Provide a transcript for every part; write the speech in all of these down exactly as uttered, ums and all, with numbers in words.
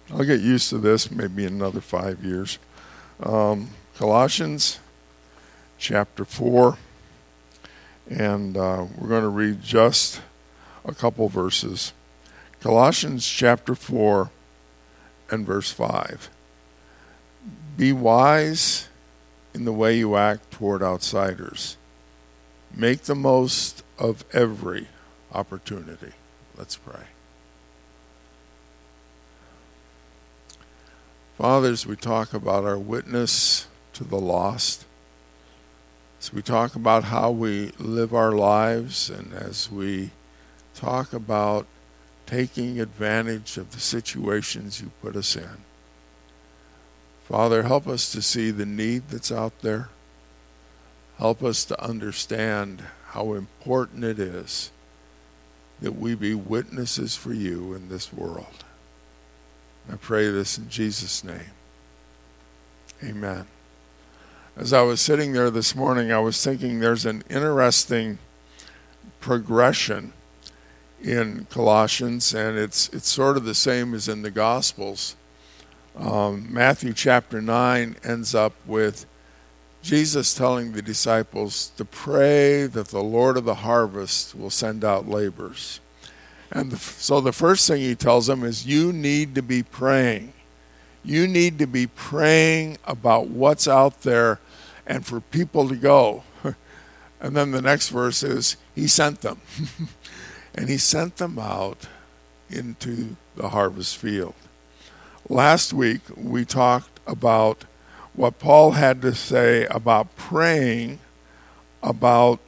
I'll get used to this maybe in another five years. Um, Colossians chapter four, and uh, we're going to read just a couple verses. Colossians chapter four and verse five. Be wise in the way you act toward outsiders. Make the most of every opportunity. Let's pray. Father, as we talk about our witness to the lost, as we talk about how we live our lives, and as we talk about taking advantage of the situations you put us in, Father, help us to see the need that's out there. Help us to understand how important it is that we be witnesses for you in this world. I pray this in Jesus' name. Amen. As I was sitting there this morning, I was thinking there's an interesting progression in Colossians, and it's it's sort of the same as in the Gospels. Um, Matthew chapter nine ends up with Jesus telling the disciples to pray that the Lord of the harvest will send out laborers. And the, so the first thing he tells them is you need to be praying. You need to be praying about what's out there and for people to go. And then the next verse is he sent them. And he sent them out into the harvest field. Last week we talked about what Paul had to say about praying about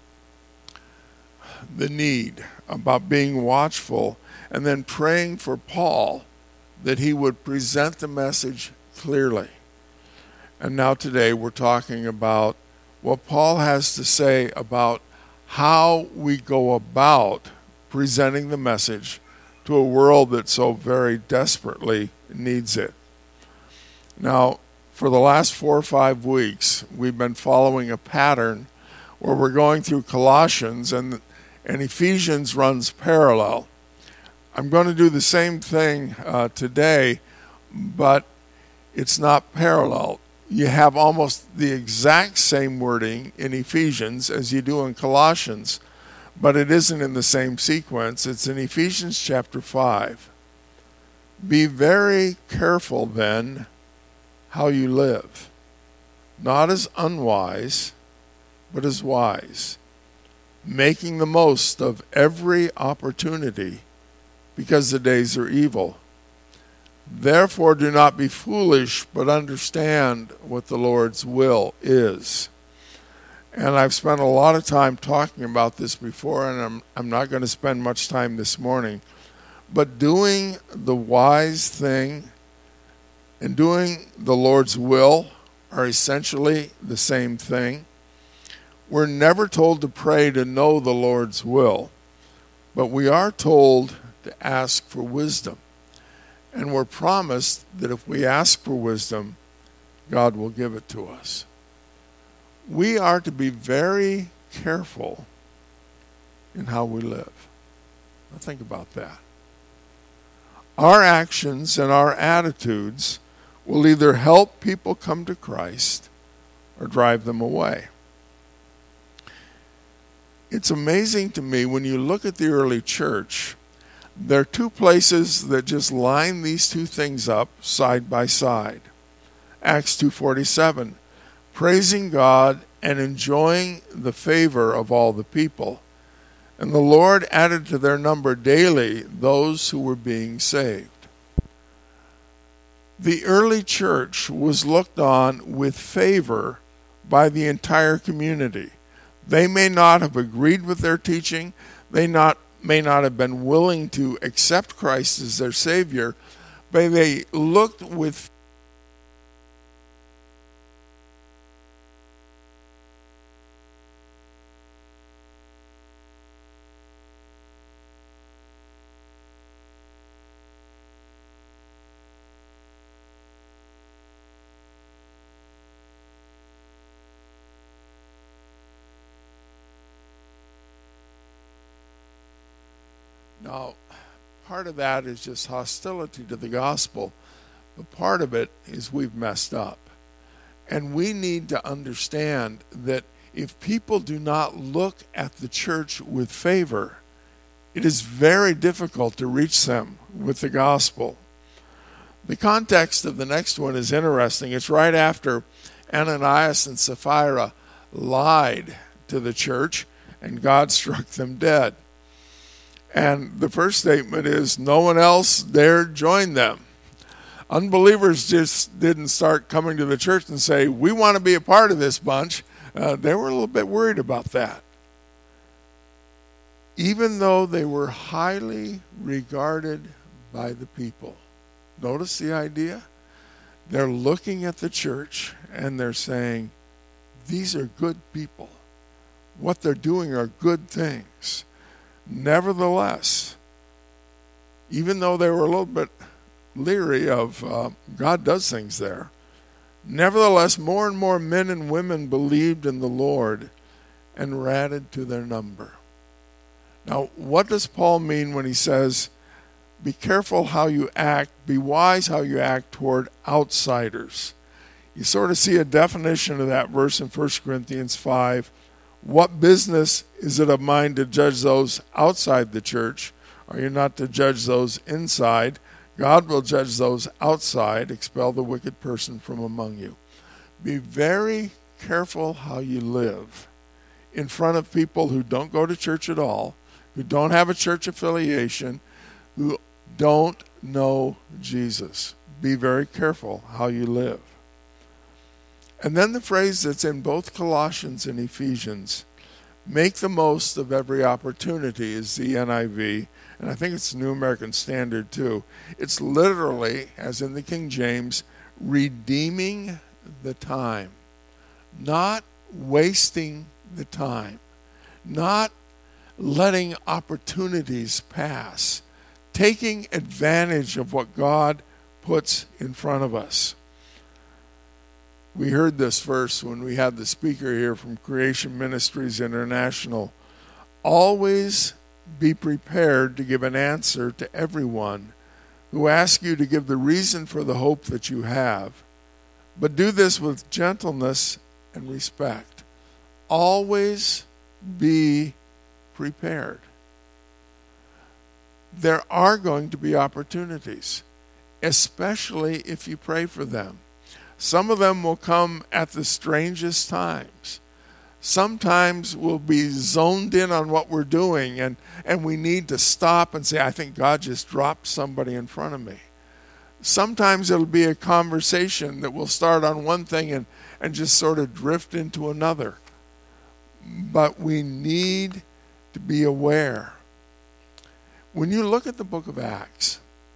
the need, about being watchful, and then praying for Paul that he would present the message clearly. And now today we're talking about what Paul has to say about how we go about presenting the message to a world that so very desperately needs it. Now, for the last four or five weeks, we've been following a pattern where we're going through Colossians and, and Ephesians runs parallel. I'm going to do the same thing uh, today, but it's not parallel. You have almost the exact same wording in Ephesians as you do in Colossians, but it isn't in the same sequence. It's in Ephesians chapter five. Be very careful then how you live, not as unwise, but as wise, making the most of every opportunity, because the days are evil. Therefore do not be foolish, but understand what the Lord's will is. And I've spent a lot of time talking about this before, and I'm I'm not going to spend much time this morning. But doing the wise thing and doing the Lord's will are essentially the same thing. We're never told to pray to know the Lord's will, but we are told to ask for wisdom. And we're promised that if we ask for wisdom, God will give it to us. We are to be very careful in how we live. Now think about that. Our actions and our attitudes will either help people come to Christ or drive them away. It's amazing to me when you look at the early church, there are two places that just line these two things up side by side. Acts two forty-seven, praising God and enjoying the favor of all the people. And the Lord added to their number daily those who were being saved. The early church was looked on with favor by the entire community. They may not have agreed with their teaching. They not may not have been willing to accept Christ as their Savior, but they looked with Now, part of that is just hostility to the gospel, but part of it is we've messed up. And we need to understand that if people do not look at the church with favor, it is very difficult to reach them with the gospel. The context of the next one is interesting. It's right after Ananias and Sapphira lied to the church and God struck them dead. And the first statement is, no one else dared join them. Unbelievers just didn't start coming to the church and say, we want to be a part of this bunch. Uh, they were a little bit worried about that. Even though they were highly regarded by the people. Notice the idea? They're looking at the church and they're saying, these are good people. What they're doing are good things. Nevertheless, even though they were a little bit leery of uh, God does things there, nevertheless, more and more men and women believed in the Lord and were added to their number. Now, what does Paul mean when he says, be careful how you act, be wise how you act toward outsiders? You sort of see a definition of that verse in First Corinthians five. What business is it of mine to judge those outside the church? Are you not to judge those inside? God will judge those outside. Expel the wicked person from among you. Be very careful how you live in front of people who don't go to church at all, who don't have a church affiliation, who don't know Jesus. Be very careful how you live. And then the phrase that's in both Colossians and Ephesians, make the most of every opportunity, is the N I V, and I think it's the New American Standard too. It's literally, as in the King James, redeeming the time. Not wasting the time. Not letting opportunities pass. Taking advantage of what God puts in front of us. We heard this verse when we had the speaker here from Creation Ministries International. Always be prepared to give an answer to everyone who asks you to give the reason for the hope that you have. But do this with gentleness and respect. Always be prepared. There are going to be opportunities, especially if you pray for them. Some of them will come at the strangest times. Sometimes we'll be zoned in on what we're doing, and, and we need to stop and say, I think God just dropped somebody in front of me. Sometimes it'll be a conversation that will start on one thing and, and just sort of drift into another. But we need to be aware. When you look at the book of Acts,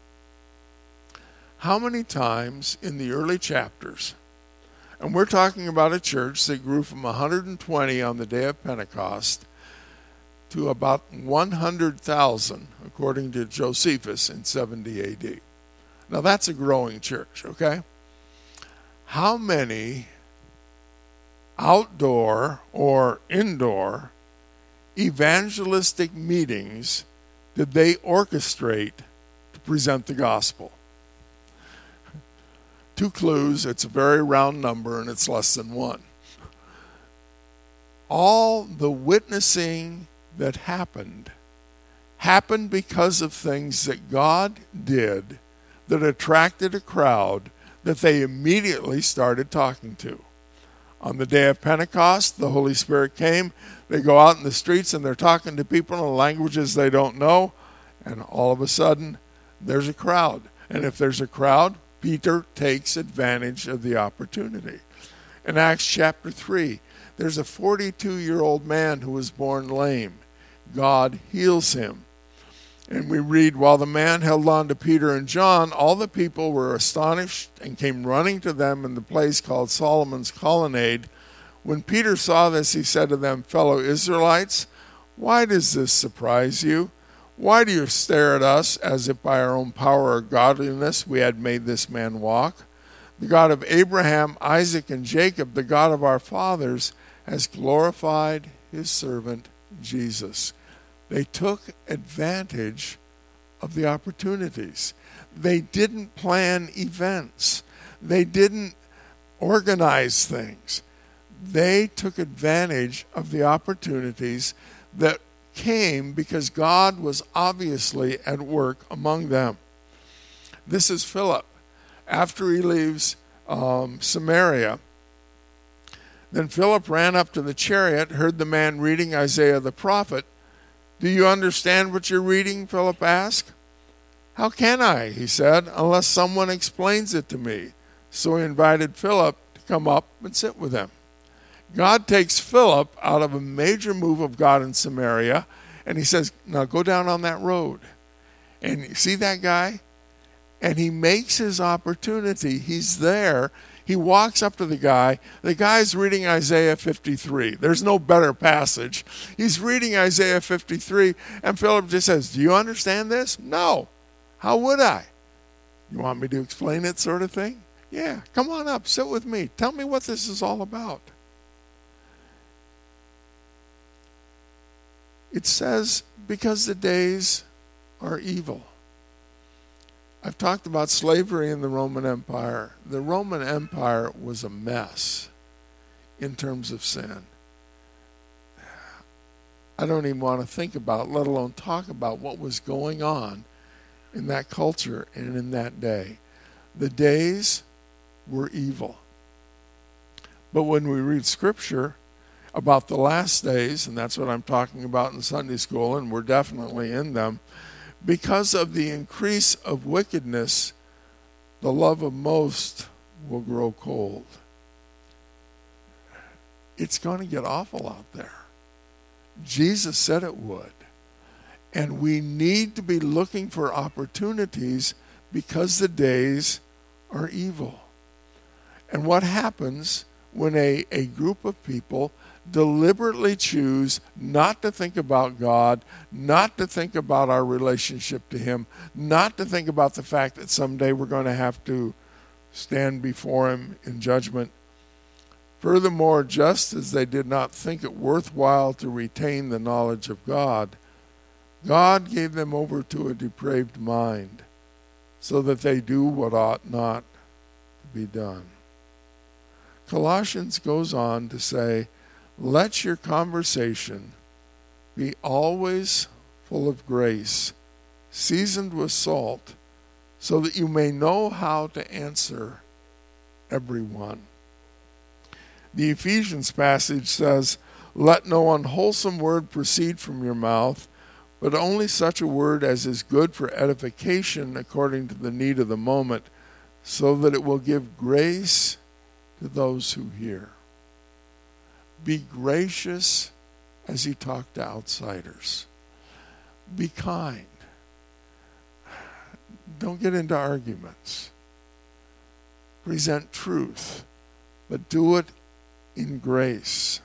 how many times in the early chapters, and we're talking about a church that grew from one hundred twenty on the day of Pentecost to about one hundred thousand, according to Josephus, in seventy A D. Now that's a growing church, okay? How many outdoor or indoor evangelistic meetings did they orchestrate to present the gospel? Two clues, it's a very round number and it's less than one. All the witnessing that happened, happened because of things that God did that attracted a crowd that they immediately started talking to. On the day of Pentecost, the Holy Spirit came. They go out in the streets and they're talking to people in languages they don't know. And all of a sudden, there's a crowd. And if there's a crowd, Peter takes advantage of the opportunity. In Acts chapter three, there's a forty-two-year-old man who was born lame. God heals him. And we read, while the man held on to Peter and John, all the people were astonished and came running to them in the place called Solomon's Colonnade. When Peter saw this, he said to them, fellow Israelites, why does this surprise you? Why do you stare at us as if by our own power or godliness we had made this man walk? The God of Abraham, Isaac, and Jacob, the God of our fathers, has glorified his servant Jesus. They took advantage of the opportunities. They didn't plan events. They didn't organize things. They took advantage of the opportunities that came because God was obviously at work among them. This is Philip. After he leaves um, Samaria, then Philip ran up to the chariot, heard the man reading Isaiah the prophet. "Do you understand what you're reading?" Philip asked. "How can I," he said, "unless someone explains it to me?" So he invited Philip to come up and sit with him. God takes Philip out of a major move of God in Samaria, and he says, "Now go down on that road." And you see that guy? And he makes his opportunity. He's there. He walks up to the guy. The guy's reading Isaiah fifty-three. There's no better passage. He's reading Isaiah fifty-three, and Philip just says, "Do you understand this?" "No. How would I?" "You want me to explain it," sort of thing? "Yeah, come on up, sit with me. Tell me what this is all about." It says, because the days are evil. I've talked about slavery in the Roman Empire. The Roman Empire was a mess in terms of sin. I don't even want to think about, let alone talk about what was going on in that culture and in that day. The days were evil. But when we read Scripture about the last days, and that's what I'm talking about in Sunday school, and we're definitely in them, because of the increase of wickedness, the love of most will grow cold. It's going to get awful out there. Jesus said it would. And we need to be looking for opportunities because the days are evil. And what happens when a, a group of people deliberately choose not to think about God, not to think about our relationship to Him, not to think about the fact that someday we're going to have to stand before Him in judgment. Furthermore, just as they did not think it worthwhile to retain the knowledge of God, God gave them over to a depraved mind, so that they do what ought not to be done. Colossians goes on to say, "Let your conversation be always full of grace, seasoned with salt, so that you may know how to answer everyone." The Ephesians passage says, "Let no unwholesome word proceed from your mouth, but only such a word as is good for edification according to the need of the moment, so that it will give grace to those who hear." Be gracious as you talk to outsiders. Be kind. Don't get into arguments. Present truth, but do it in grace.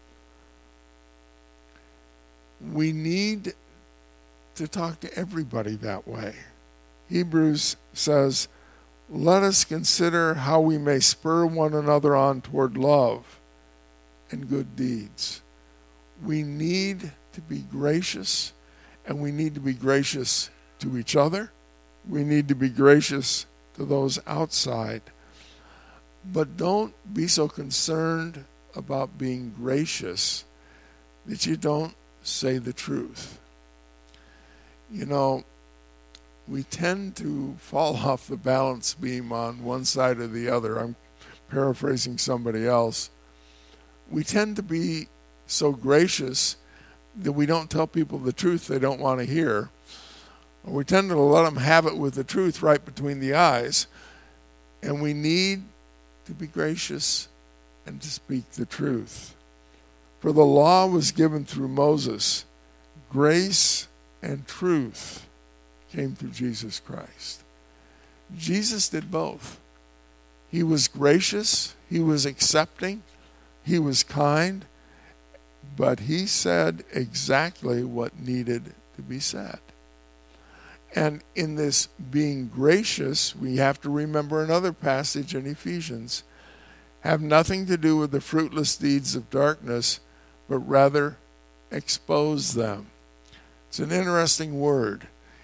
We need to talk to everybody that way. Hebrews says, "Let us consider how we may spur one another on toward love and good deeds." We need to be gracious, and we need to be gracious to each other. We need to be gracious to those outside. But don't be so concerned about being gracious that you don't say the truth. You know, we tend to fall off the balance beam on one side or the other. I'm paraphrasing somebody else. We tend to be so gracious that we don't tell people the truth they don't want to hear. Or we tend to let them have it with the truth right between the eyes. And we need to be gracious and to speak the truth. For the law was given through Moses. Grace and truth came through Jesus Christ. Jesus did both. He was gracious, he was accepting, he was kind, but he said exactly what needed to be said. And in this being gracious, we have to remember another passage in Ephesians. Have nothing to do with the fruitless deeds of darkness, but rather expose them. It's an interesting word.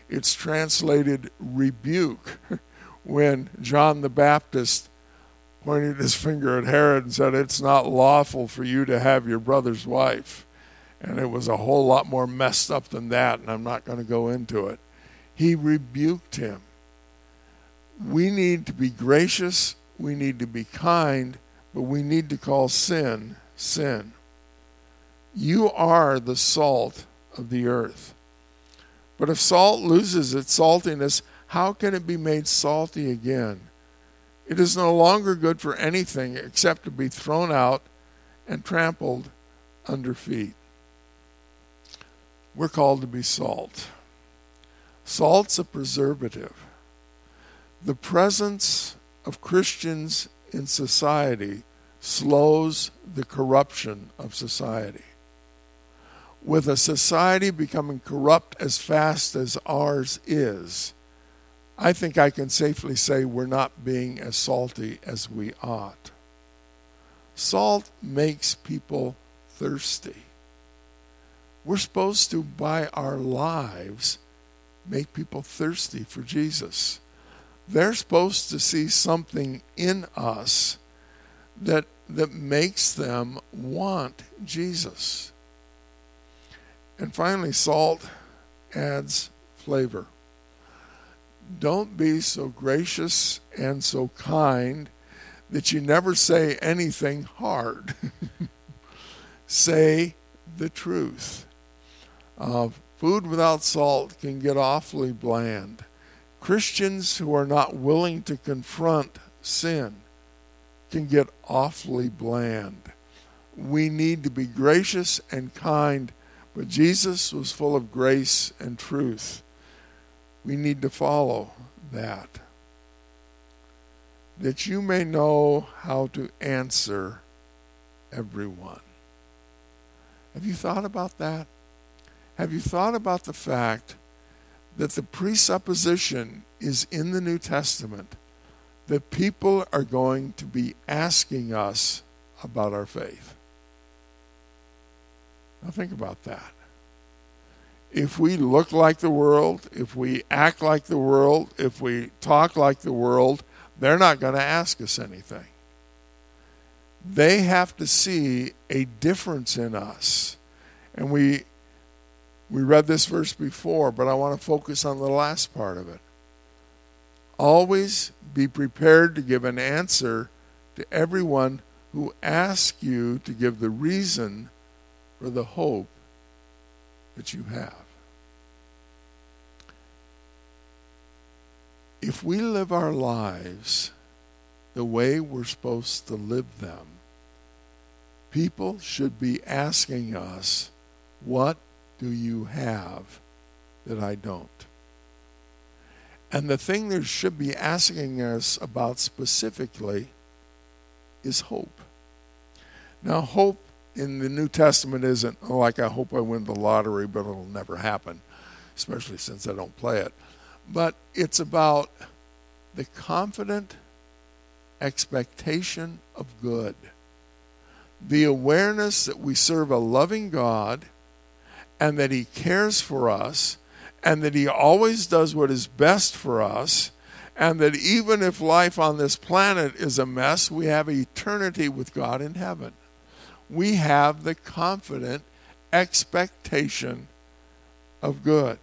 It's translated rebuke when John the Baptist pointed his finger at Herod and said, it's not lawful for you to have your brother's wife. And it was a whole lot more messed up than that, and I'm not going to go into it. He rebuked him. We need to be gracious, we need to be kind, but we need to call sin, sin. You are the salt of the earth. But if salt loses its saltiness, how can it be made salty again? It is no longer good for anything except to be thrown out and trampled under feet. We're called to be salt. Salt's a preservative. The presence of Christians in society slows the corruption of society. With a society becoming corrupt as fast as ours is, I think I can safely say we're not being as salty as we ought. Salt makes people thirsty. We're supposed to, by our lives, make people thirsty for Jesus. They're supposed to see something in us that, that makes them want Jesus. And finally, salt adds flavor. Don't be so gracious and so kind that you never say anything hard. Say the truth. Uh, food without salt can get awfully bland. Christians who are not willing to confront sin can get awfully bland. We need to be gracious and kind, but Jesus was full of grace and truth. We need to follow that. That you may know how to answer everyone. Have you thought about that? Have you thought about the fact that the presupposition is in the New Testament that people are going to be asking us about our faith? Now think about that. If we look like the world, if we act like the world, if we talk like the world, they're not going to ask us anything. They have to see a difference in us. And we we read this verse before, but I want to focus on the last part of it. Always be prepared to give an answer to everyone who asks you to give the reason for the hope that you have. If we live our lives the way we're supposed to live them, people should be asking us, what do you have that I don't? And the thing they should be asking us about specifically is hope. Now, hope in the New Testament isn't like, I hope I win the lottery, but it'll never happen, especially since I don't play it. But it's about the confident expectation of good. The awareness that we serve a loving God and that He cares for us and that He always does what is best for us, and that even if life on this planet is a mess, we have eternity with God in heaven. We have the confident expectation of good.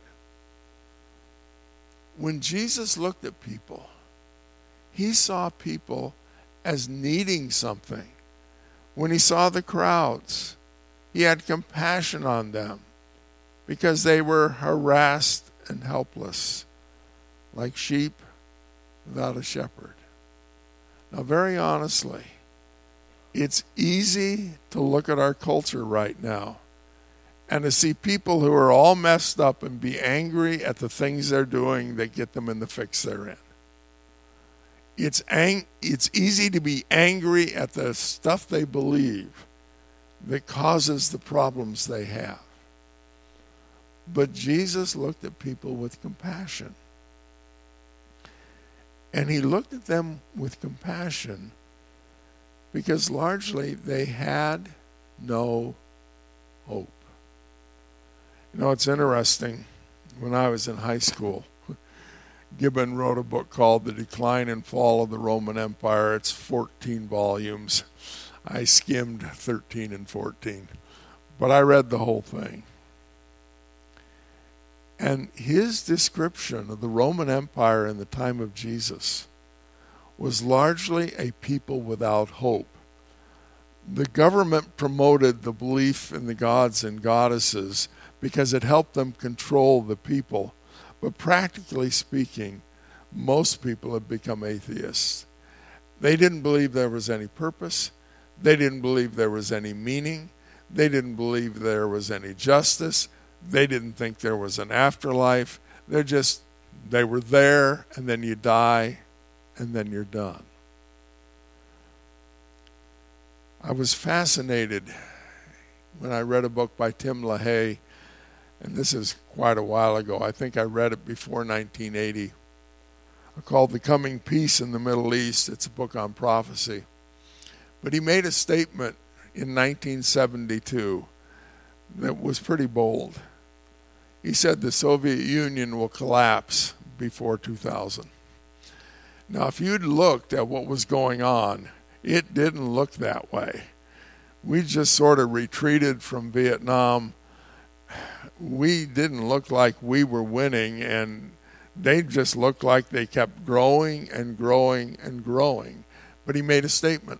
When Jesus looked at people, He saw people as needing something. When He saw the crowds, He had compassion on them because they were harassed and helpless, like sheep without a shepherd. Now, very honestly, it's easy to look at our culture right now and to see people who are all messed up and be angry at the things they're doing that get them in the fix they're in. It's ang- it's easy to be angry at the stuff they believe that causes the problems they have. But Jesus looked at people with compassion. And He looked at them with compassion because largely they had no hope. You know, it's interesting. when I was in high school. Gibbon wrote a book called The Decline and Fall of the Roman Empire. It's fourteen volumes. I skimmed thirteen and fourteen, but I read the whole thing. And his description of the Roman Empire in the time of Jesus was largely a people without hope. The government promoted the belief in the gods and goddesses because it helped them control the people. But practically speaking, most people have become atheists. They didn't believe there was any purpose. They didn't believe there was any meaning. They didn't believe there was any justice. They didn't think there was an afterlife. They're just, they were there, and then you die, and then you're done. I was fascinated when I read a book by Tim LaHaye, and this is quite a while ago. I think I read it before nineteen eighty, called The Coming Peace in the Middle East. It's a book on prophecy. But he made a statement in nineteen seventy-two that was pretty bold. He said the Soviet Union will collapse before two thousand. Now, if you'd looked at what was going on, it didn't look that way. We just sort of retreated from Vietnam. We didn't look like we were winning, and they just looked like they kept growing and growing and growing. But he made a statement.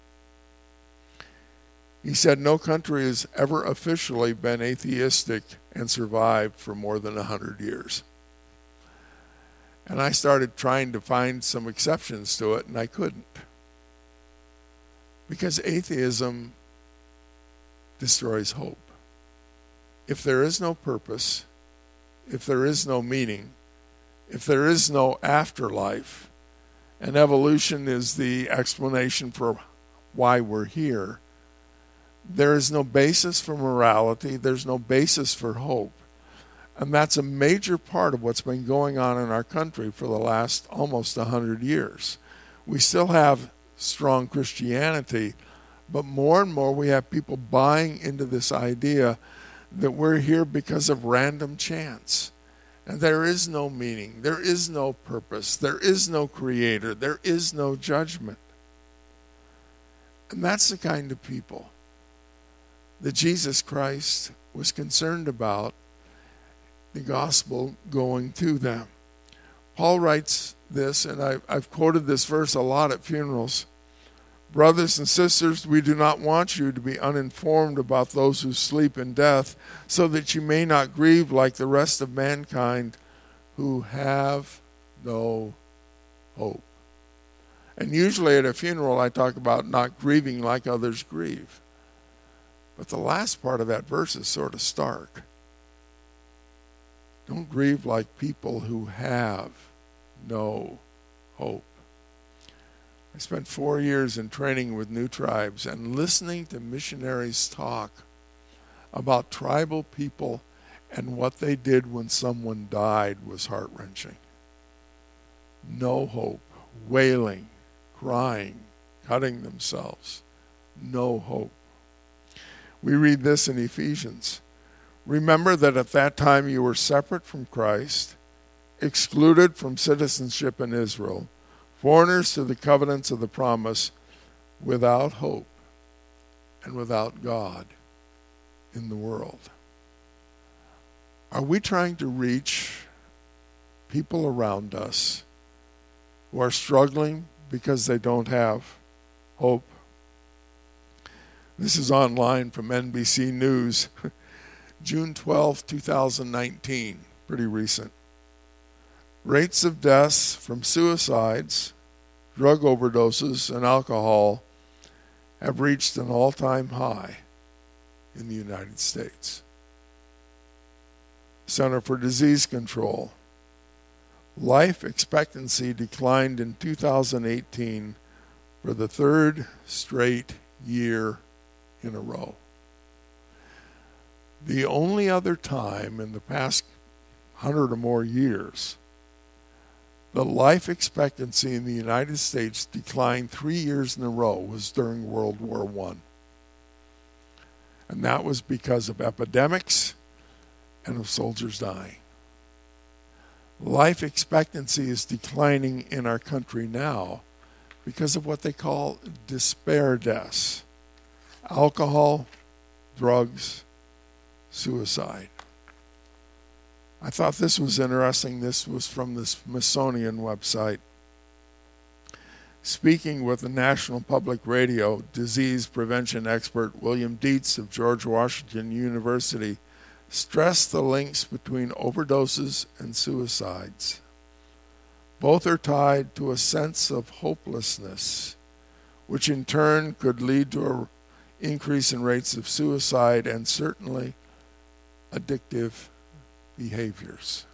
He said no country has ever officially been atheistic and survived for more than one hundred years. And I started trying to find some exceptions to it, and I couldn't. Because atheism destroys hope. If there is no purpose, if there is no meaning, if there is no afterlife, and evolution is the explanation for why we're here, there is no basis for morality, there's no basis for hope. And that's a major part of what's been going on in our country for the last almost one hundred years. We still have strong Christianity, but more and more we have people buying into this idea that we're here because of random chance. And there is no meaning, there is no purpose, there is no creator, there is no judgment. And that's the kind of people that Jesus Christ was concerned about the gospel going to them. Paul writes this, and I, I've quoted this verse a lot at funerals. Brothers and sisters, we do not want you to be uninformed about those who sleep in death, so that you may not grieve like the rest of mankind who have no hope. And usually at a funeral I talk about not grieving like others grieve. But the last part of that verse is sort of stark. Don't grieve like people who have no hope. I spent four years in training with new tribes, and listening to missionaries talk about tribal people and what they did when someone died was heart-wrenching. No hope, wailing, crying, cutting themselves. No hope. We read this in Ephesians. Remember that at that time you were separate from Christ, excluded from citizenship in Israel, foreigners to the covenants of the promise, without hope and without God in the world. Are we trying to reach people around us who are struggling because they don't have hope? This is online from N B C News, June twelfth, twenty nineteen, pretty recent. Rates of deaths from suicides, drug overdoses, and alcohol have reached an all-time high in the United States. Center for Disease Control. Life expectancy declined in two thousand eighteen for the third straight year in a row. The only other time in the past hundred or more years the life expectancy in the United States declined three years in a row was during World War One. And that was because of epidemics and of soldiers dying. Life expectancy is declining in our country now because of what they call despair deaths. Alcohol, drugs, suicide. I thought this was interesting. This was from the Smithsonian website. Speaking with the National Public Radio, disease prevention expert William Dietz of George Washington University stressed the links between overdoses and suicides. Both are tied to a sense of hopelessness, which in turn could lead to an increase in rates of suicide and certainly addictive behaviors.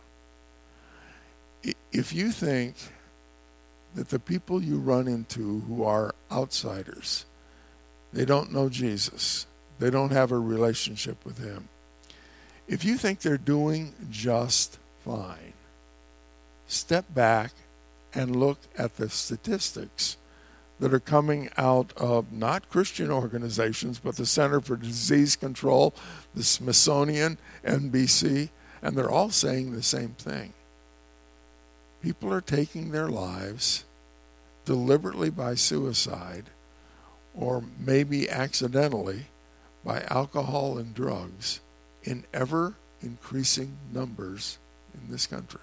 If you think that the people you run into who are outsiders, they don't know Jesus, they don't have a relationship with him, if you think they're doing just fine, step back and look at the statistics that are coming out of not Christian organizations, but the Center for Disease Control, the Smithsonian, N B C, and they're all saying the same thing. People are taking their lives deliberately by suicide or maybe accidentally by alcohol and drugs in ever increasing numbers in this country.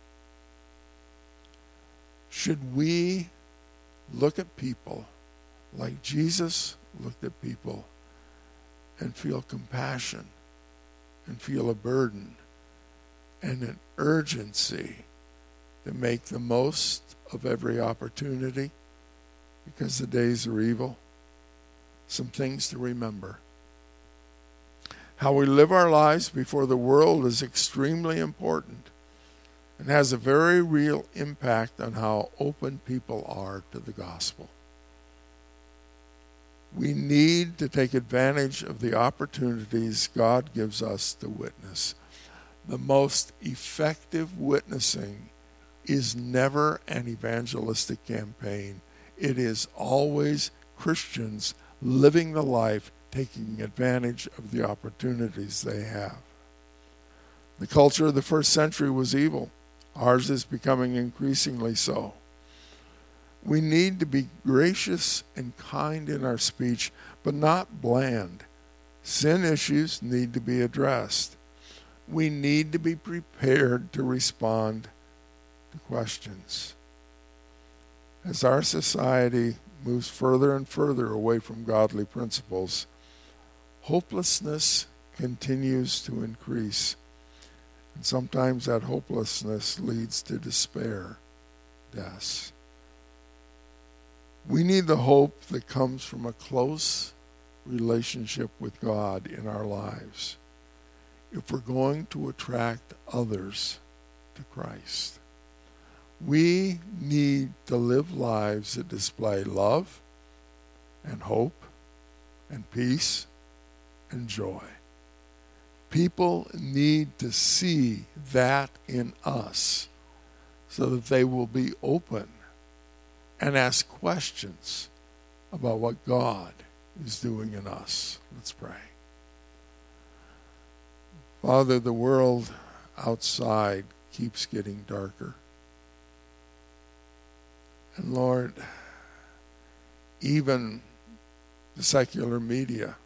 Should we look at people like Jesus looked at people and feel compassion and feel a burden and an urgency to make the most of every opportunity because the days are evil? Some things to remember. How we live our lives before the world is extremely important and has a very real impact on how open people are to the gospel. We need to take advantage of the opportunities God gives us to witness. The most effective witnessing is never an evangelistic campaign. It is always Christians living the life, taking advantage of the opportunities they have. The culture of the first century was evil. Ours is becoming increasingly so. We need to be gracious and kind in our speech, but not bland. Sin issues need to be addressed. We need to be prepared to respond to questions. As our society moves further and further away from godly principles, hopelessness continues to increase. And sometimes that hopelessness leads to despair, deaths. We need the hope that comes from a close relationship with God in our lives if we're going to attract others to Christ. We need to live lives that display love and hope and peace and joy. People need to see that in us so that they will be open and ask questions about what God is doing in us. Let's pray. Father, the world outside keeps getting darker. And Lord, even the secular media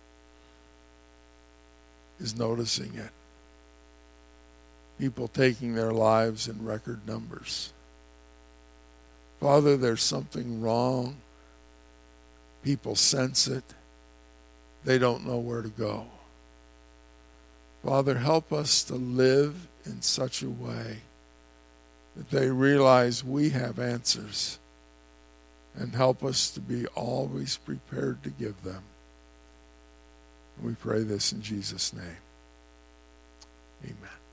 is noticing it. People taking their lives in record numbers. Father, there's something wrong. People sense it. They don't know where to go. Father, help us to live in such a way that they realize we have answers, and help us to be always prepared to give them. We pray this in Jesus' name. Amen.